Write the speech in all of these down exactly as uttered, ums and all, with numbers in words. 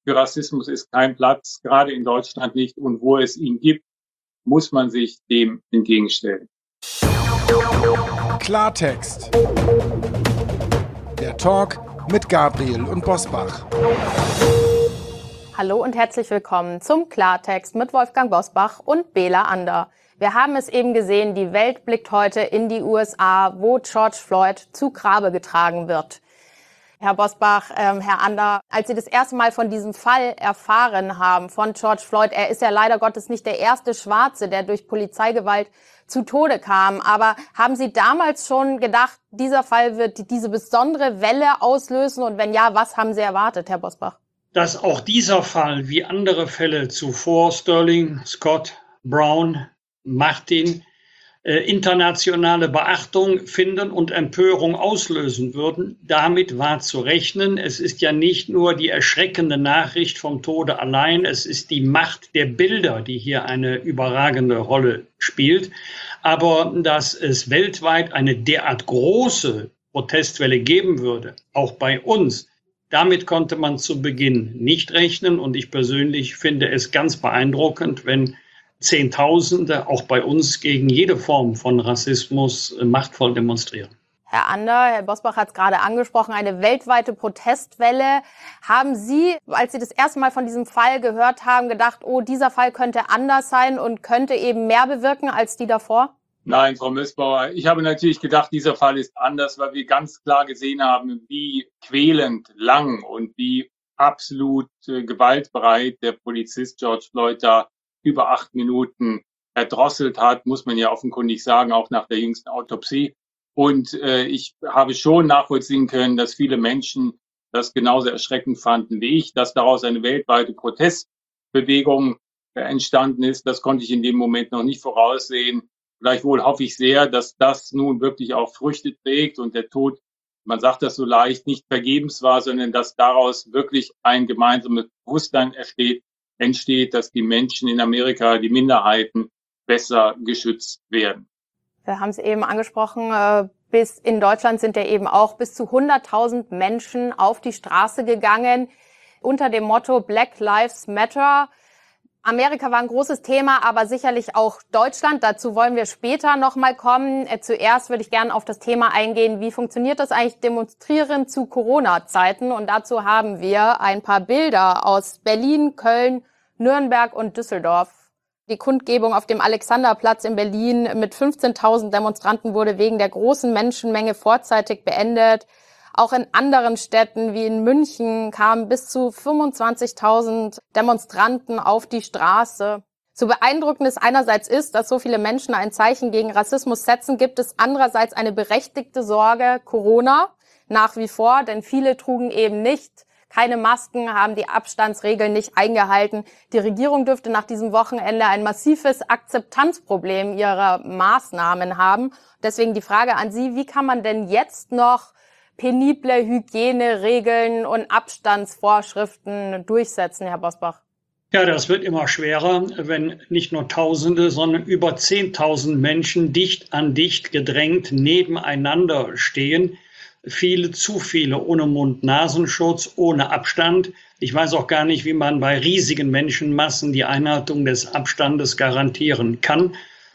Für Rassismus ist kein Platz, gerade in Deutschland nicht. Und wo es ihn gibt, muss man sich dem entgegenstellen. Klartext. Der Talk mit Gabriel und Bosbach. Hallo und herzlich willkommen zum Klartext mit Wolfgang Bosbach und Bela Ander. Wir haben es eben gesehen, die Welt blickt heute in die U S A, wo George Floyd zu Grabe getragen wird. Herr Bosbach, ähm, Herr Ander, als Sie das erste Mal von diesem Fall erfahren haben, von George Floyd, er ist ja leider Gottes nicht der erste Schwarze, der durch Polizeigewalt zu Tode kam. Aber haben Sie damals schon gedacht, dieser Fall wird diese besondere Welle auslösen? Und wenn ja, was haben Sie erwartet, Herr Bosbach? Dass auch dieser Fall, wie andere Fälle zuvor, Sterling, Scott, Brown, Martin, äh, internationale Beachtung finden und Empörung auslösen würden, damit war zu rechnen. Es ist ja nicht nur die erschreckende Nachricht vom Tode allein, es ist die Macht der Bilder, die hier eine überragende Rolle spielt. Aber dass es weltweit eine derart große Protestwelle geben würde, auch bei uns, damit konnte man zu Beginn nicht rechnen. Und ich persönlich finde es ganz beeindruckend, wenn Zehntausende auch bei uns gegen jede Form von Rassismus machtvoll demonstrieren. Herr Ander, Herr Bosbach hat es gerade angesprochen, eine weltweite Protestwelle. Haben Sie, als Sie das erste Mal von diesem Fall gehört haben, gedacht, oh, dieser Fall könnte anders sein und könnte eben mehr bewirken als die davor? Nein, Frau Mössbauer, ich habe natürlich gedacht, dieser Fall ist anders, weil wir ganz klar gesehen haben, wie quälend lang und wie absolut äh, gewaltbereit der Polizist George Floyd da über acht Minuten erdrosselt hat, muss man ja offenkundig sagen, auch nach der jüngsten Autopsie. Und äh, ich habe schon nachvollziehen können, dass viele Menschen das genauso erschreckend fanden wie ich, dass daraus eine weltweite Protestbewegung äh, entstanden ist. Das konnte ich in dem Moment noch nicht voraussehen. Gleichwohl hoffe ich sehr, dass das nun wirklich auch Früchte trägt und der Tod, man sagt das so leicht, nicht vergebens war, sondern dass daraus wirklich ein gemeinsames Bewusstsein entsteht, entsteht, dass die Menschen in Amerika, die Minderheiten, besser geschützt werden. Wir haben es eben angesprochen, bis in Deutschland sind ja eben auch bis zu hunderttausend Menschen auf die Straße gegangen unter dem Motto Black Lives Matter. Amerika war ein großes Thema, aber sicherlich auch Deutschland. Dazu wollen wir später nochmal kommen. Zuerst würde ich gerne auf das Thema eingehen, wie funktioniert das eigentlich Demonstrieren zu Corona-Zeiten? Und dazu haben wir ein paar Bilder aus Berlin, Köln, Nürnberg und Düsseldorf. Die Kundgebung auf dem Alexanderplatz in Berlin mit fünfzehntausend Demonstranten wurde wegen der großen Menschenmenge vorzeitig beendet. Auch in anderen Städten wie in München kamen bis zu fünfundzwanzigtausend Demonstranten auf die Straße. So beeindruckend es einerseits ist, dass so viele Menschen ein Zeichen gegen Rassismus setzen, gibt es andererseits eine berechtigte Sorge, Corona nach wie vor, denn viele trugen eben nicht keine Masken, haben die Abstandsregeln nicht eingehalten. Die Regierung dürfte nach diesem Wochenende ein massives Akzeptanzproblem ihrer Maßnahmen haben. Deswegen die Frage an Sie, wie kann man denn jetzt noch penible Hygieneregeln und Abstandsvorschriften durchsetzen, Herr Bosbach? Ja, das wird immer schwerer, wenn nicht nur Tausende, sondern über Zehntausend Menschen dicht an dicht gedrängt nebeneinander stehen. Viele, zu viele ohne Mund-Nasenschutz, ohne Abstand. Ich weiß auch gar nicht, wie man bei riesigen Menschenmassen die Einhaltung des Abstandes garantieren kann.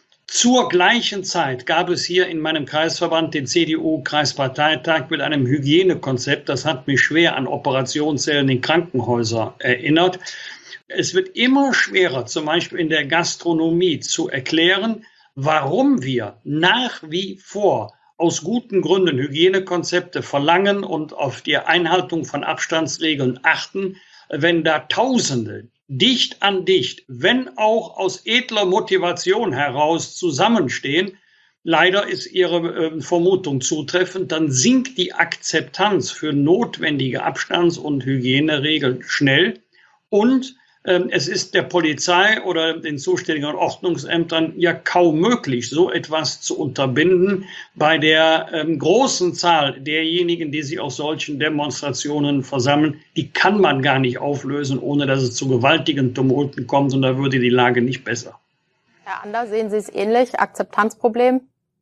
Zur gleichen Zeit gab es hier in meinem Kreisverband den C D U-Kreisparteitag mit einem Hygienekonzept. Das hat mich schwer an Operationssälen in Krankenhäusern erinnert. Es wird immer schwerer, zum Beispiel in der Gastronomie, zu erklären, warum wir nach wie vor aus guten Gründen Hygienekonzepte verlangen und auf die Einhaltung von Abstandsregeln achten, wenn da Tausende dicht an dicht, wenn auch aus edler Motivation heraus zusammenstehen. Leider ist Ihre äh, Vermutung zutreffend, dann sinkt die Akzeptanz für notwendige Abstands- und Hygieneregeln schnell und es ist der Polizei oder den zuständigen Ordnungsämtern ja kaum möglich, so etwas zu unterbinden. Bei der ähm, großen Zahl derjenigen, die sich auf solchen Demonstrationen versammeln, die kann man gar nicht auflösen, ohne dass es zu gewaltigen Tumulten kommt. Und da würde die Lage nicht besser. Herr Ander, sehen Sie es ähnlich? Akzeptanzproblem?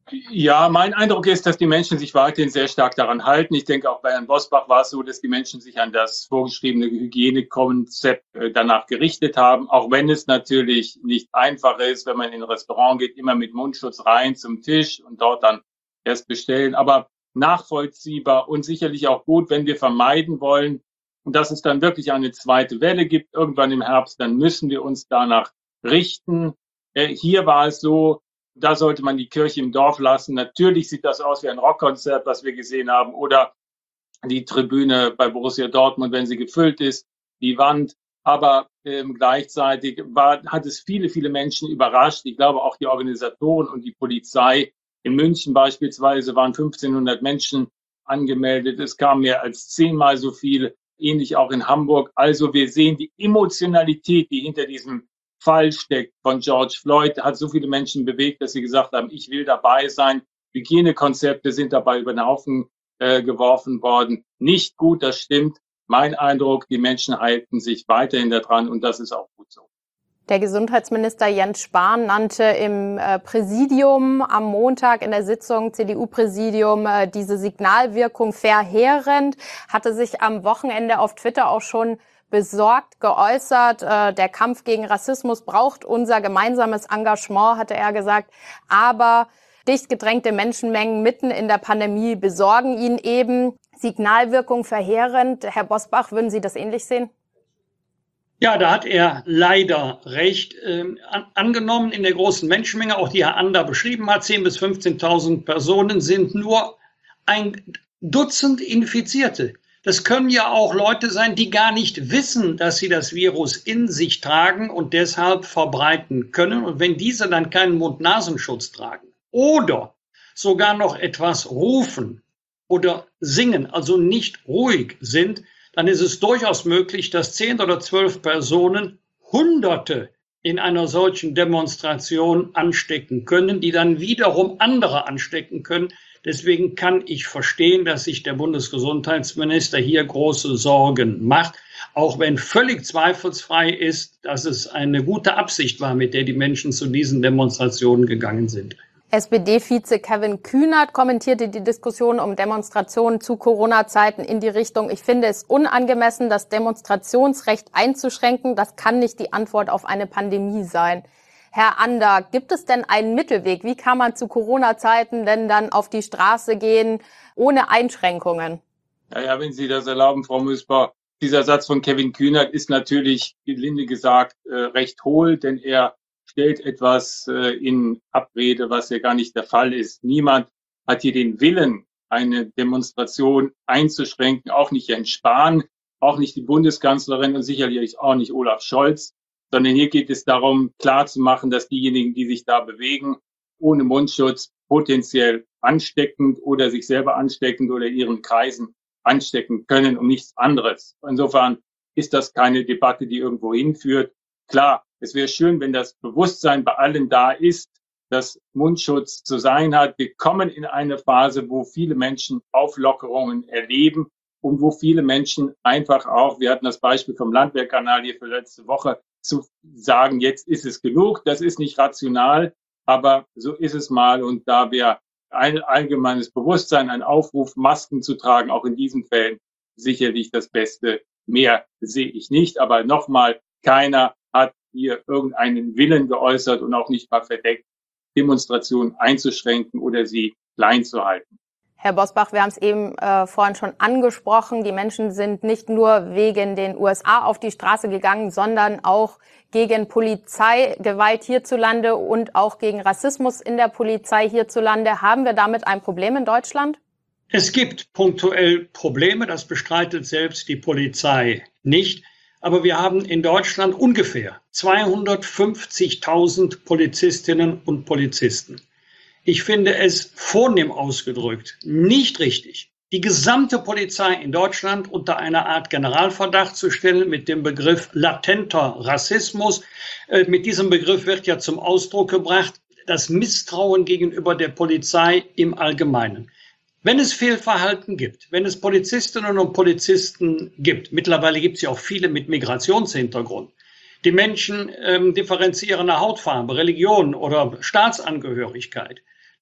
Ja, mein Eindruck ist, dass die Menschen sich weiterhin sehr stark daran halten. Ich denke, auch bei Herrn Bosbach war es so, dass die Menschen sich an das vorgeschriebene Hygienekonzept danach gerichtet haben, auch wenn es natürlich nicht einfach ist, wenn man in ein Restaurant geht, immer mit Mundschutz rein zum Tisch und dort dann erst bestellen. Aber nachvollziehbar und sicherlich auch gut, wenn wir vermeiden wollen, dass es dann wirklich eine zweite Welle gibt, irgendwann im Herbst, dann müssen wir uns danach richten. Hier war es so, da sollte man die Kirche im Dorf lassen. Natürlich sieht das aus wie ein Rockkonzert, was wir gesehen haben, oder die Tribüne bei Borussia Dortmund, wenn sie gefüllt ist, die Wand. Aber ähm, gleichzeitig war, hat es viele, viele Menschen überrascht. Ich glaube, auch die Organisatoren und die Polizei. In München beispielsweise waren fünfzehnhundert Menschen angemeldet. Es kam mehr als zehnmal so viel, ähnlich auch in Hamburg. Also wir sehen die Emotionalität, die hinter diesem Fall steckt von George Floyd, hat so viele Menschen bewegt, dass sie gesagt haben, ich will dabei sein. Hygienekonzepte sind dabei über den Haufen äh, geworfen worden. Nicht gut, das stimmt. Mein Eindruck, die Menschen halten sich weiterhin daran und das ist auch gut so. Der Gesundheitsminister Jens Spahn nannte im äh, Präsidium am Montag in der Sitzung, C D U-Präsidium, äh, diese Signalwirkung verheerend, hatte sich am Wochenende auf Twitter auch schon besorgt geäußert. Äh, der Kampf gegen Rassismus braucht unser gemeinsames Engagement, hatte er gesagt. Aber dicht gedrängte Menschenmengen mitten in der Pandemie besorgen ihn eben. Signalwirkung verheerend. Herr Bosbach, würden Sie das ähnlich sehen? Ja, da hat er leider recht. Ähm, an, angenommen in der großen Menschenmenge, auch die Herr Ander beschrieben hat, zehntausend bis fünfzehntausend Personen sind nur ein Dutzend Infizierte. Das können ja auch Leute sein, die gar nicht wissen, dass sie das Virus in sich tragen und deshalb verbreiten können. Und wenn diese dann keinen Mund-Nasenschutz tragen oder sogar noch etwas rufen oder singen, also nicht ruhig sind, dann ist es durchaus möglich, dass zehn oder zwölf Personen Hunderte in einer solchen Demonstration anstecken können, die dann wiederum andere anstecken können. Deswegen kann ich verstehen, dass sich der Bundesgesundheitsminister hier große Sorgen macht, auch wenn völlig zweifelsfrei ist, dass es eine gute Absicht war, mit der die Menschen zu diesen Demonstrationen gegangen sind. S P D-Vize Kevin Kühnert kommentierte die Diskussion um Demonstrationen zu Corona-Zeiten in die Richtung: Ich finde es unangemessen, das Demonstrationsrecht einzuschränken. Das kann nicht die Antwort auf eine Pandemie sein. Herr Ander, gibt es denn einen Mittelweg? Wie kann man zu Corona-Zeiten denn dann auf die Straße gehen ohne Einschränkungen? Naja, wenn Sie das erlauben, Frau Müßbach, dieser Satz von Kevin Kühnert ist natürlich, gelinde gesagt, äh, recht hohl, denn er stellt etwas äh, in Abrede, was ja gar nicht der Fall ist. Niemand hat hier den Willen, eine Demonstration einzuschränken, auch nicht Jens Spahn, auch nicht die Bundeskanzlerin und sicherlich auch nicht Olaf Scholz, sondern hier geht es darum, klarzumachen, dass diejenigen, die sich da bewegen, ohne Mundschutz potenziell ansteckend oder sich selber ansteckend oder ihren Kreisen anstecken können und nichts anderes. Insofern ist das keine Debatte, die irgendwo hinführt. Klar, es wäre schön, wenn das Bewusstsein bei allen da ist, dass Mundschutz zu sein hat. Wir kommen in eine Phase, wo viele Menschen Auflockerungen erleben und wo viele Menschen einfach auch, wir hatten das Beispiel vom Landwehrkanal hier für letzte Woche, zu sagen, jetzt ist es genug. Das ist nicht rational, aber so ist es mal. Und da wäre ein allgemeines Bewusstsein, ein Aufruf, Masken zu tragen, auch in diesen Fällen sicherlich das Beste. Mehr sehe ich nicht. Aber nochmal, keiner hat hier irgendeinen Willen geäußert und auch nicht mal verdeckt, Demonstrationen einzuschränken oder sie klein zu halten. Herr Bosbach, wir haben es eben äh, vorhin schon angesprochen. Die Menschen sind nicht nur wegen den U S A auf die Straße gegangen, sondern auch gegen Polizeigewalt hierzulande und auch gegen Rassismus in der Polizei hierzulande. Haben wir damit ein Problem in Deutschland? Es gibt punktuell Probleme, das bestreitet selbst die Polizei nicht. Aber wir haben in Deutschland ungefähr zweihundertfünfzigtausend Polizistinnen und Polizisten. Ich finde es vornehm ausgedrückt nicht richtig, die gesamte Polizei in Deutschland unter eine Art Generalverdacht zu stellen mit dem Begriff latenter Rassismus. Mit diesem Begriff wird ja zum Ausdruck gebracht das Misstrauen gegenüber der Polizei im Allgemeinen. Wenn es Fehlverhalten gibt, wenn es Polizistinnen und Polizisten gibt, mittlerweile gibt es ja auch viele mit Migrationshintergrund, die Menschen ähm, differenzieren nach Hautfarbe, Religion oder Staatsangehörigkeit,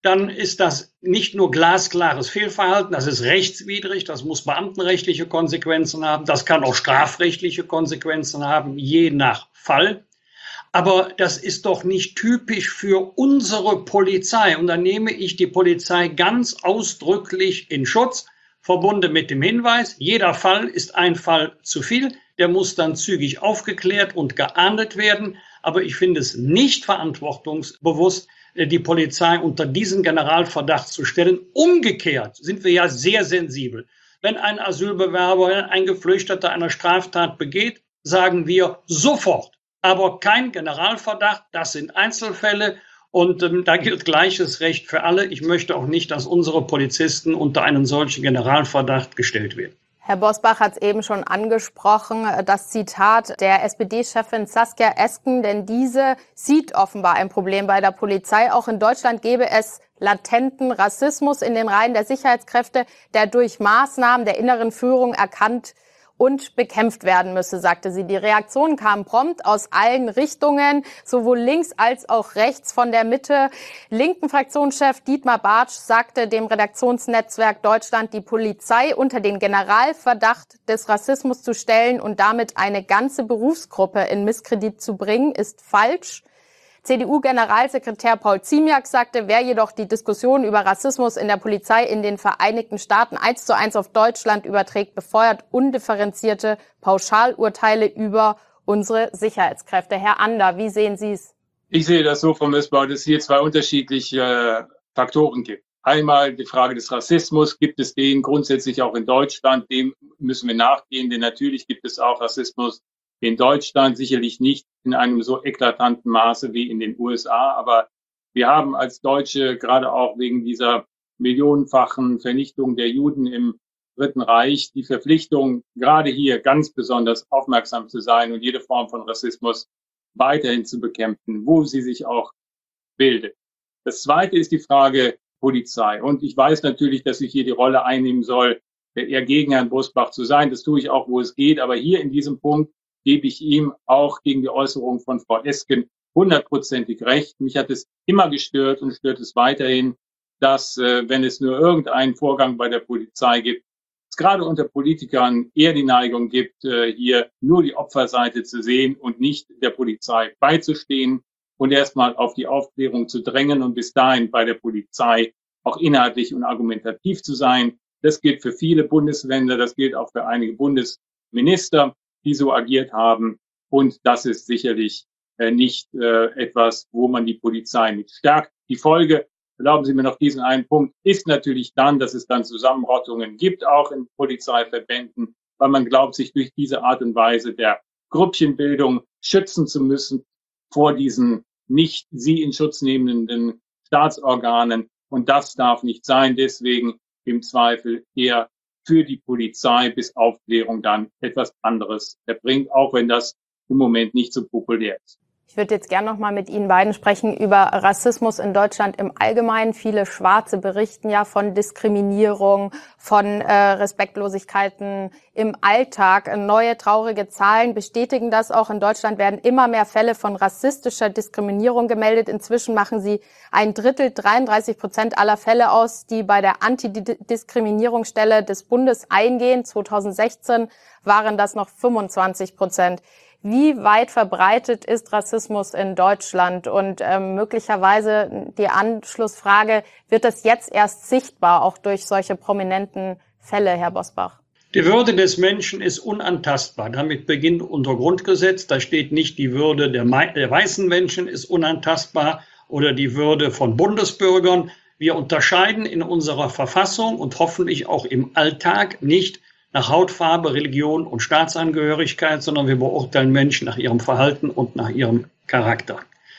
dann ist das nicht nur glasklares Fehlverhalten, das ist rechtswidrig, das muss beamtenrechtliche Konsequenzen haben, das kann auch strafrechtliche Konsequenzen haben, je nach Fall. Aber das ist doch nicht typisch für unsere Polizei. Und da nehme ich die Polizei ganz ausdrücklich in Schutz, verbunden mit dem Hinweis, jeder Fall ist ein Fall zu viel. Der muss dann zügig aufgeklärt und geahndet werden. Aber ich finde es nicht verantwortungsbewusst, die Polizei unter diesen Generalverdacht zu stellen. Umgekehrt sind wir ja sehr sensibel. Wenn ein Asylbewerber, ein Geflüchteter eine Straftat begeht, sagen wir sofort. Aber kein Generalverdacht, das sind Einzelfälle und ähm, da gilt gleiches Recht für alle. Ich möchte auch nicht, dass unsere Polizisten unter einen solchen Generalverdacht gestellt werden. Herr Bosbach hat es eben schon angesprochen, das Zitat der S P D-Chefin Saskia Esken, denn diese sieht offenbar ein Problem bei der Polizei. Auch in Deutschland gäbe es latenten Rassismus in den Reihen der Sicherheitskräfte, der durch Maßnahmen der inneren Führung erkannt und bekämpft werden müsse, sagte sie. Die Reaktionen kamen prompt aus allen Richtungen, sowohl links als auch rechts von der Mitte. Linken Fraktionschef Dietmar Bartsch sagte dem Redaktionsnetzwerk Deutschland, die Polizei unter den Generalverdacht des Rassismus zu stellen und damit eine ganze Berufsgruppe in Misskredit zu bringen, ist falsch. C D U-Generalsekretär Paul Ziemiak sagte, wer jedoch die Diskussion über Rassismus in der Polizei in den Vereinigten Staaten eins zu eins auf Deutschland überträgt, befeuert undifferenzierte Pauschalurteile über unsere Sicherheitskräfte. Herr Ander, wie sehen Sie es? Ich sehe das so, Frau Mössbauer, dass es hier zwei unterschiedliche äh, Faktoren gibt. Einmal die Frage des Rassismus. Gibt es den grundsätzlich auch in Deutschland? Dem müssen wir nachgehen, denn natürlich gibt es auch Rassismus in Deutschland, sicherlich nicht in einem so eklatanten Maße wie in den U S A. Aber wir haben als Deutsche, gerade auch wegen dieser millionenfachen Vernichtung der Juden im Dritten Reich, die Verpflichtung, gerade hier ganz besonders aufmerksam zu sein und jede Form von Rassismus weiterhin zu bekämpfen, wo sie sich auch bildet. Das Zweite ist die Frage Polizei. Und ich weiß natürlich, dass ich hier die Rolle einnehmen soll, eher gegen Herrn Bosbach zu sein. Das tue ich auch, wo es geht. Aber hier in diesem Punkt gebe ich ihm auch gegen die Äußerung von Frau Esken hundertprozentig recht. Mich hat es immer gestört und stört es weiterhin, dass, äh, wenn es nur irgendeinen Vorgang bei der Polizei gibt, es gerade unter Politikern eher die Neigung gibt, äh, hier nur die Opferseite zu sehen und nicht der Polizei beizustehen und erstmal auf die Aufklärung zu drängen und bis dahin bei der Polizei auch inhaltlich und argumentativ zu sein. Das gilt für viele Bundesländer, das gilt auch für einige Bundesminister, die so agiert haben. Und das ist sicherlich äh, nicht äh, etwas, wo man die Polizei mit stärkt. Die Folge, erlauben Sie mir noch diesen einen Punkt, ist natürlich dann, dass es dann Zusammenrottungen gibt, auch in Polizeiverbänden, weil man glaubt, sich durch diese Art und Weise der Grüppchenbildung schützen zu müssen vor diesen nicht sie in Schutz nehmenden Staatsorganen. Und das darf nicht sein. Deswegen im Zweifel eher für die Polizei, bis Aufklärung dann etwas anderes erbringt, auch wenn das im Moment nicht so populär ist. Ich würde jetzt gerne noch mal mit Ihnen beiden sprechen über Rassismus in Deutschland im Allgemeinen. Viele Schwarze berichten ja von Diskriminierung, von äh, Respektlosigkeiten im Alltag. Neue traurige Zahlen bestätigen das auch. In Deutschland werden immer mehr Fälle von rassistischer Diskriminierung gemeldet. Inzwischen machen sie ein Drittel, dreiunddreißig Prozent aller Fälle aus, die bei der Antidiskriminierungsstelle des Bundes eingehen. zweitausendsechzehn waren das noch fünfundzwanzig Prozent. Wie weit verbreitet ist Rassismus in Deutschland? Und ähm, möglicherweise die Anschlussfrage, wird das jetzt erst sichtbar, auch durch solche prominenten Fälle, Herr Bosbach? Die Würde des Menschen ist unantastbar. Damit beginnt unser Grundgesetz. Da steht nicht, die Würde der, der weißen Menschen ist unantastbar oder die Würde von Bundesbürgern. Wir unterscheiden in unserer Verfassung und hoffentlich auch im Alltag nicht nach Hautfarbe, Religion und Staatsangehörigkeit, sondern wir beurteilen Menschen nach ihrem Verhalten und nach ihrem Charakter.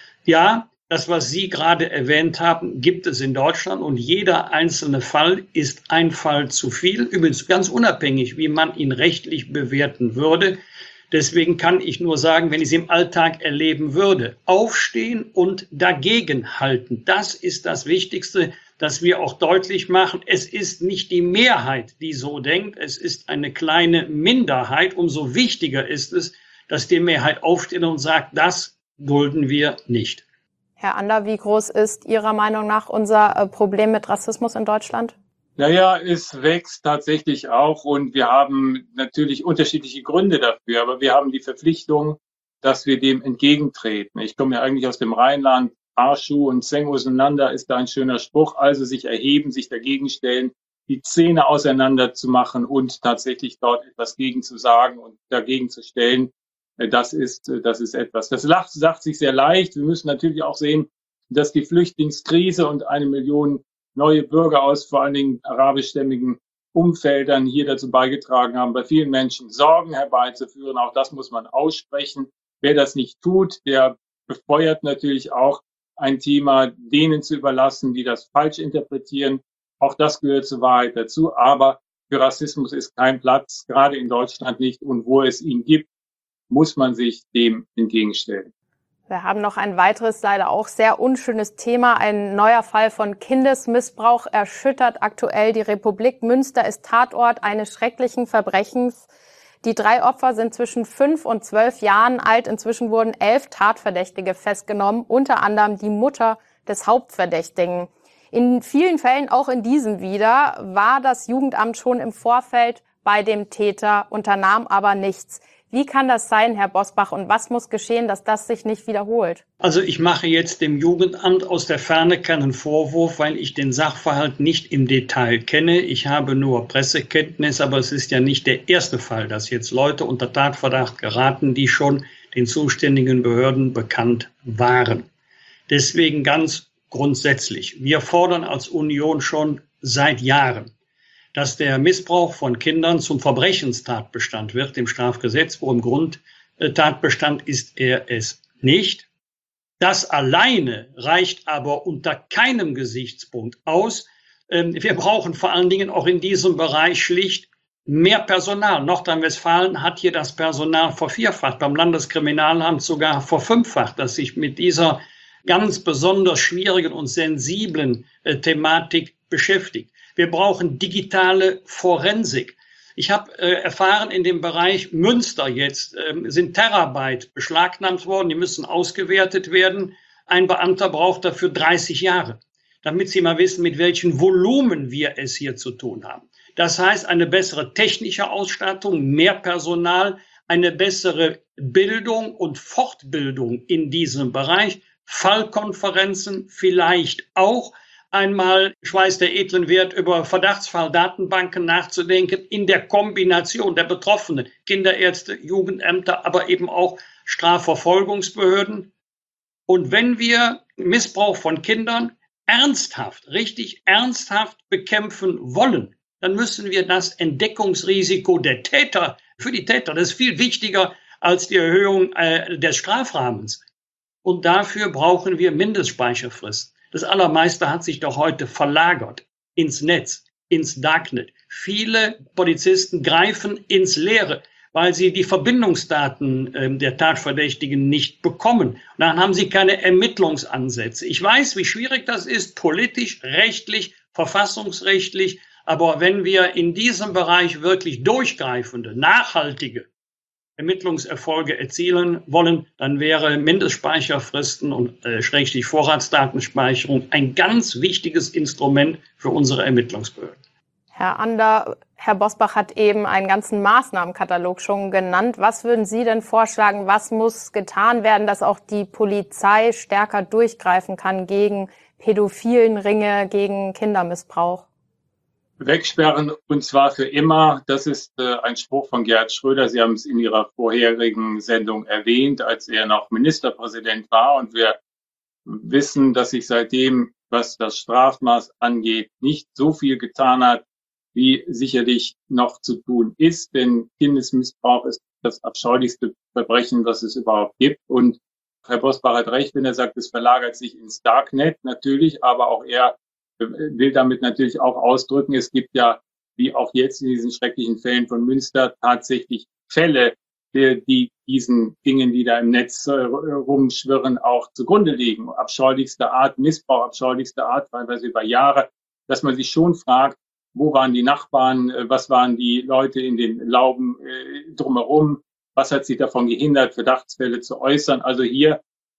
Ja, das, was Sie gerade erwähnt haben, gibt es in Deutschland und jeder einzelne Fall ist ein Fall zu viel. Übrigens ganz unabhängig, wie man ihn rechtlich bewerten würde. Deswegen kann ich nur sagen, wenn ich es im Alltag erleben würde, aufstehen und dagegen halten. Das ist das Wichtigste, dass wir auch deutlich machen, es ist nicht die Mehrheit, die so denkt, es ist eine kleine Minderheit. Umso wichtiger ist es, dass die Mehrheit aufsteht und sagt, das dulden wir nicht. Herr Ander, wie groß ist Ihrer Meinung nach unser Problem mit Rassismus in Deutschland? Naja, es wächst tatsächlich auch und wir haben natürlich unterschiedliche Gründe dafür, aber wir haben die Verpflichtung, dass wir dem entgegentreten. Ich komme ja eigentlich aus dem Rheinland. Arschschuh und Zähne auseinander ist da ein schöner Spruch. Also sich erheben, sich dagegen stellen, die Zähne auseinander zu machen und tatsächlich dort etwas gegen zu sagen und dagegen zu stellen. Das ist, das ist etwas. Das sagt sich sehr leicht. Wir müssen natürlich auch sehen, dass die Flüchtlingskrise und eine Million neue Bürger aus vor allen Dingen arabischstämmigen Umfeldern hier dazu beigetragen haben, bei vielen Menschen Sorgen herbeizuführen. Auch das muss man aussprechen. Wer das nicht tut, der befeuert natürlich auch ein Thema denen zu überlassen, die das falsch interpretieren. Auch das gehört zur Wahrheit dazu. Aber für Rassismus ist kein Platz, gerade in Deutschland nicht. Und wo es ihn gibt, muss man sich dem entgegenstellen. Wir haben noch ein weiteres, leider auch sehr unschönes Thema. Ein neuer Fall von Kindesmissbrauch erschüttert aktuell die Republik. Münster ist Tatort eines schrecklichen Verbrechens. Die drei Opfer sind zwischen fünf und zwölf Jahren alt. Inzwischen wurden elf Tatverdächtige festgenommen, unter anderem die Mutter des Hauptverdächtigen. In vielen Fällen, auch in diesem wieder, war das Jugendamt schon im Vorfeld bei dem Täter, unternahm aber nichts. Wie kann das sein, Herr Bosbach, und was muss geschehen, dass das sich nicht wiederholt? Also ich mache jetzt dem Jugendamt aus der Ferne keinen Vorwurf, weil ich den Sachverhalt nicht im Detail kenne. Ich habe nur Pressekenntnis, aber es ist ja nicht der erste Fall, dass jetzt Leute unter Tatverdacht geraten, die schon den zuständigen Behörden bekannt waren. Deswegen ganz grundsätzlich. Wir fordern als Union schon seit Jahren, dass der Missbrauch von Kindern zum Verbrechenstatbestand wird im Strafgesetzbuch. Im Grundtatbestand ist er es nicht. Das alleine reicht aber unter keinem Gesichtspunkt aus. Wir brauchen vor allen Dingen auch in diesem Bereich schlicht mehr Personal. Nordrhein-Westfalen hat hier das Personal vervierfacht, beim Landeskriminalamt sogar verfünffacht, das sich mit dieser ganz besonders schwierigen und sensiblen Thematik beschäftigt. Wir brauchen digitale Forensik. Ich habe äh, erfahren, in dem Bereich Münster jetzt äh, sind Terabyte beschlagnahmt worden, die müssen ausgewertet werden. Ein Beamter braucht dafür dreißig Jahre, damit Sie mal wissen, mit welchem Volumen wir es hier zu tun haben. Das heißt, eine bessere technische Ausstattung, mehr Personal, eine bessere Bildung und Fortbildung in diesem Bereich, Fallkonferenzen vielleicht auch, einmal Schweiß der edlen Wert über Verdachtsfalldatenbanken nachzudenken in der Kombination der Betroffenen, Kinderärzte, Jugendämter, aber eben auch Strafverfolgungsbehörden. Und wenn wir Missbrauch von Kindern ernsthaft, richtig ernsthaft bekämpfen wollen, dann müssen wir das Entdeckungsrisiko der Täter, für die Täter, das ist viel wichtiger als die Erhöhung äh, des Strafrahmens. Und dafür brauchen wir Mindestspeicherfristen. Das Allermeiste hat sich doch heute verlagert ins Netz, ins Darknet. Viele Polizisten greifen ins Leere, weil sie die Verbindungsdaten äh, der Tatverdächtigen nicht bekommen. Und dann haben sie keine Ermittlungsansätze. Ich weiß, wie schwierig das ist, politisch, rechtlich, verfassungsrechtlich. Aber wenn wir in diesem Bereich wirklich durchgreifende, nachhaltige Ermittlungserfolge erzielen wollen, dann wäre Mindestspeicherfristen und äh, Schrägstrich Vorratsdatenspeicherung ein ganz wichtiges Instrument für unsere Ermittlungsbehörden. Herr Ander, Herr Bosbach hat eben einen ganzen Maßnahmenkatalog schon genannt. Was würden Sie denn vorschlagen, was muss getan werden, dass auch die Polizei stärker durchgreifen kann gegen pädophilen Ringe, gegen Kindermissbrauch? Wegsperren, und zwar für immer. Das ist äh, ein Spruch von Gerhard Schröder. Sie haben es in Ihrer vorherigen Sendung erwähnt, als er noch Ministerpräsident war. Und wir wissen, dass sich seitdem, was das Strafmaß angeht, nicht so viel getan hat, wie sicherlich noch zu tun ist. Denn Kindesmissbrauch ist das abscheulichste Verbrechen, was es überhaupt gibt. Und Herr Bosbach hat recht, wenn er sagt, es verlagert sich ins Darknet natürlich, aber auch er will damit natürlich auch ausdrücken, es gibt ja, wie auch jetzt in diesen schrecklichen Fällen von Münster, tatsächlich Fälle, die, die diesen Dingen, die da im Netz äh, rumschwirren, auch zugrunde liegen. Abscheulichste Art, Missbrauch, abscheulichste Art, teilweise über Jahre, dass man sich schon fragt, wo waren die Nachbarn, äh, was waren die Leute in den Lauben äh, drumherum, was hat sie davon gehindert, Verdachtsfälle zu äußern. Also hier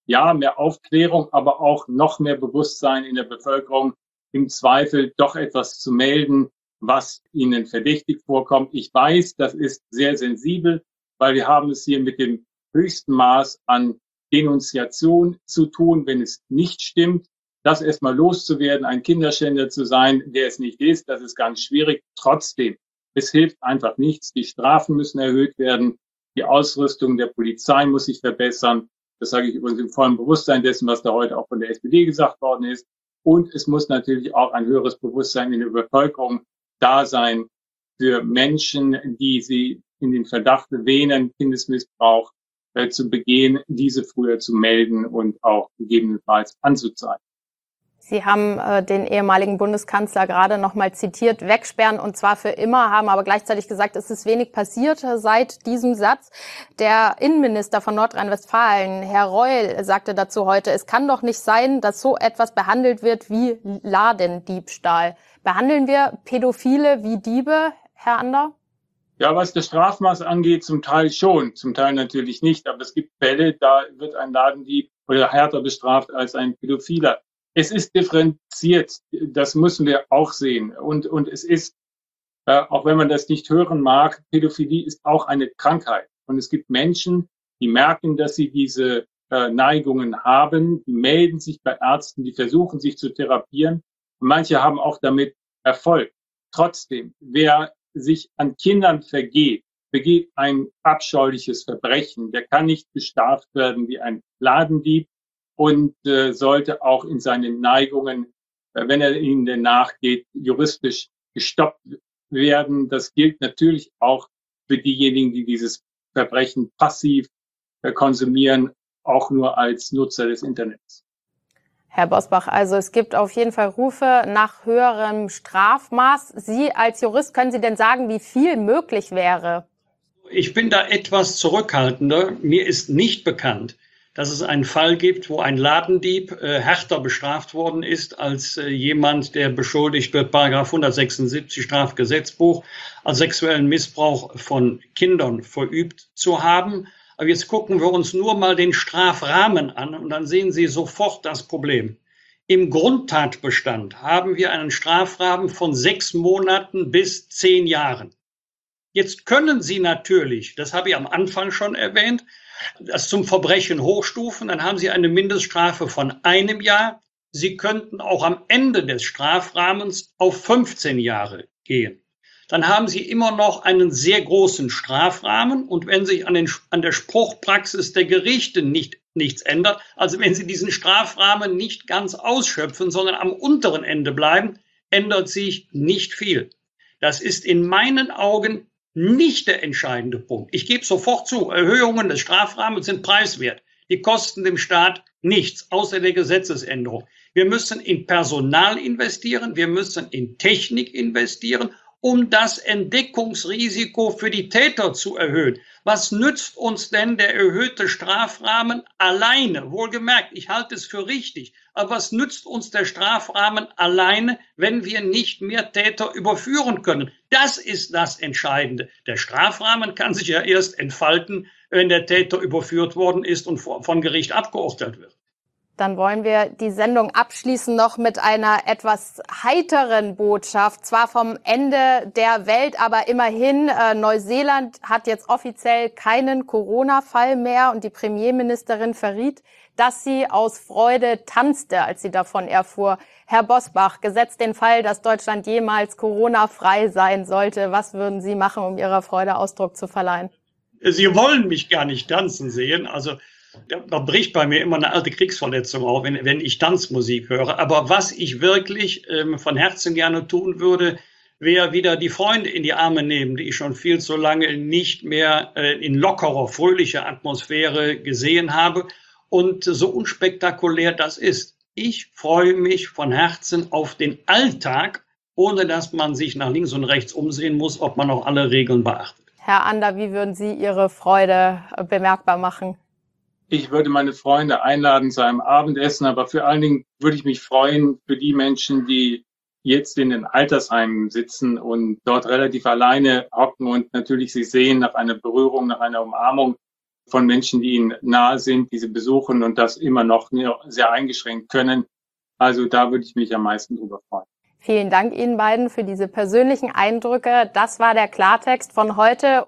ja, mehr Aufklärung, aber auch noch mehr Bewusstsein in der Bevölkerung, im Zweifel doch etwas zu melden, was ihnen verdächtig vorkommt. Ich weiß, das ist sehr sensibel, weil wir haben es hier mit dem höchsten Maß an Denunziation zu tun, wenn es nicht stimmt. Das erstmal loszuwerden, ein Kinderschänder zu sein, der es nicht ist, das ist ganz schwierig. Trotzdem, es hilft einfach nichts. Die Strafen müssen erhöht werden. Die Ausrüstung der Polizei muss sich verbessern. Das sage ich übrigens im vollen Bewusstsein dessen, was da heute auch von der S P D gesagt worden ist. Und es muss natürlich auch ein höheres Bewusstsein in der Bevölkerung da sein für Menschen, die sie in den Verdacht wähnen, Kindesmissbrauch äh, zu begehen, diese früher zu melden und auch gegebenenfalls anzuzeigen. Sie haben äh, den ehemaligen Bundeskanzler gerade noch mal zitiert, wegsperren und zwar für immer, haben aber gleichzeitig gesagt, es ist wenig passiert seit diesem Satz. Der Innenminister von Nordrhein-Westfalen, Herr Reul, sagte dazu heute, es kann doch nicht sein, dass so etwas behandelt wird wie Ladendiebstahl. Behandeln wir Pädophile wie Diebe, Herr Ander? Ja, was das Strafmaß angeht, zum Teil schon, zum Teil natürlich nicht. Aber es gibt Fälle, da wird ein Ladendieb oder härter bestraft als ein Pädophiler. Es ist differenziert, das müssen wir auch sehen. Und, und es ist, äh, auch wenn man das nicht hören mag, Pädophilie ist auch eine Krankheit. Und es gibt Menschen, die merken, dass sie diese äh, Neigungen haben, die melden sich bei Ärzten, die versuchen, sich zu therapieren. Und manche haben auch damit Erfolg. Trotzdem, wer sich an Kindern vergeht, begeht ein abscheuliches Verbrechen. Der kann nicht bestraft werden wie ein Ladendieb. Und äh, sollte auch in seinen Neigungen, äh, wenn er ihnen denn nachgeht, juristisch gestoppt werden. Das gilt natürlich auch für diejenigen, die dieses Verbrechen passiv äh, konsumieren, auch nur als Nutzer des Internets. Herr Bosbach, also es gibt auf jeden Fall Rufe nach höherem Strafmaß. Sie als Jurist, können Sie denn sagen, wie viel möglich wäre? Ich bin da etwas zurückhaltender. Mir ist nicht bekannt, dass es einen Fall gibt, wo ein Ladendieb äh, härter bestraft worden ist als äh, jemand, der beschuldigt wird, Paragraph hundertsechsundsiebzig Strafgesetzbuch, als sexuellen Missbrauch von Kindern verübt zu haben. Aber jetzt gucken wir uns nur mal den Strafrahmen an und dann sehen Sie sofort das Problem. Im Grundtatbestand haben wir einen Strafrahmen von sechs Monaten bis zehn Jahren. Jetzt können Sie natürlich, das habe ich am Anfang schon erwähnt, das zum Verbrechen hochstufen, dann haben Sie eine Mindeststrafe von einem Jahr. Sie könnten auch am Ende des Strafrahmens auf fünfzehn Jahre gehen. Dann haben Sie immer noch einen sehr großen Strafrahmen und wenn sich an, den, an der Spruchpraxis der Gerichte nicht, nichts ändert, also wenn Sie diesen Strafrahmen nicht ganz ausschöpfen, sondern am unteren Ende bleiben, ändert sich nicht viel. Das ist in meinen Augen nicht der entscheidende Punkt. Ich gebe sofort zu, Erhöhungen des Strafrahmens sind preiswert. Die kosten dem Staat nichts, außer der Gesetzesänderung. Wir müssen in Personal investieren, wir müssen in Technik investieren, um das Entdeckungsrisiko für die Täter zu erhöhen. Was nützt uns denn der erhöhte Strafrahmen alleine? Wohlgemerkt, ich halte es für richtig. Aber was nützt uns der Strafrahmen alleine, wenn wir nicht mehr Täter überführen können? Das ist das Entscheidende. Der Strafrahmen kann sich ja erst entfalten, wenn der Täter überführt worden ist und von Gericht abgeurteilt wird. Dann wollen wir die Sendung abschließen noch mit einer etwas heiteren Botschaft. Zwar vom Ende der Welt, aber immerhin, äh, Neuseeland hat jetzt offiziell keinen Corona-Fall mehr und die Premierministerin verriet, dass sie aus Freude tanzte, als sie davon erfuhr. Herr Bosbach, gesetzt den Fall, dass Deutschland jemals Corona-frei sein sollte, was würden Sie machen, um Ihrer Freude Ausdruck zu verleihen? Sie wollen mich gar nicht tanzen sehen, also da bricht bei mir immer eine alte Kriegsverletzung auf, wenn, wenn ich Tanzmusik höre. Aber was ich wirklich ähm, von Herzen gerne tun würde, wäre wieder die Freunde in die Arme nehmen, die ich schon viel zu lange nicht mehr äh, in lockerer, fröhlicher Atmosphäre gesehen habe. Und so unspektakulär das ist. Ich freue mich von Herzen auf den Alltag, ohne dass man sich nach links und rechts umsehen muss, ob man auch alle Regeln beachtet. Herr Ander, wie würden Sie Ihre Freude bemerkbar machen? Ich würde meine Freunde einladen zu einem Abendessen, aber vor allen Dingen würde ich mich freuen für die Menschen, die jetzt in den Altersheimen sitzen und dort relativ alleine hocken und natürlich sich sehen nach einer Berührung, nach einer Umarmung, von Menschen, die ihnen nahe sind, diese besuchen und das immer noch sehr eingeschränkt können. Also da würde ich mich am meisten drüber freuen. Vielen Dank Ihnen beiden für diese persönlichen Eindrücke. Das war der Klartext von heute.